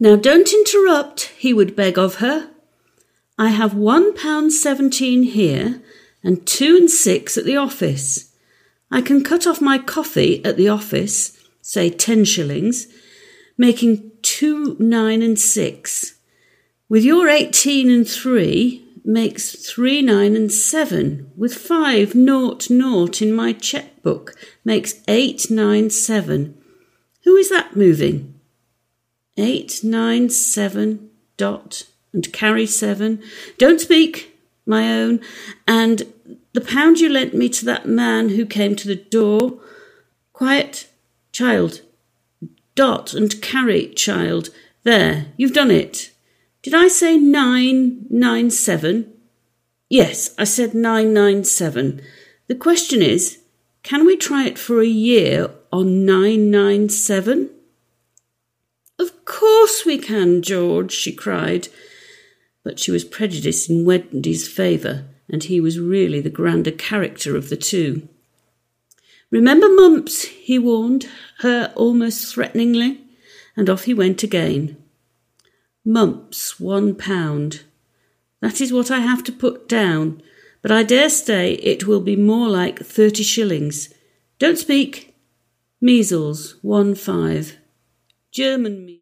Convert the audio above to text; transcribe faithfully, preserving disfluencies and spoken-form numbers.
Now don't interrupt, he would beg of her. I have one pound seventeen here and two and six at the office. I can cut off my coffee at the office, say ten shillings, making two, nine and six. With your eighteen and three makes three, nine and seven. With five, naught, naught in my checkbook makes eight, nine, seven. Who is that moving? Eight, nine, seven, dot, and carry seven. Don't speak, my own, and the pound you lent me to that man who came to the door. Quiet, child. Dot and carry, child. There, you've done it. Did I say nine, nine, seven? Yes, I said nine, nine, seven. The question is, can we try it for a year on nine, nine, seven? Of course we can, George, she cried. But she was prejudiced in Wendy's favour, and he was really the grander character of the two. Remember Mumps, he warned her almost threateningly, and off he went again. Mumps, one pound. That is what I have to put down, but I dare say it will be more like thirty shillings. Don't speak. Measles, one five. German measles.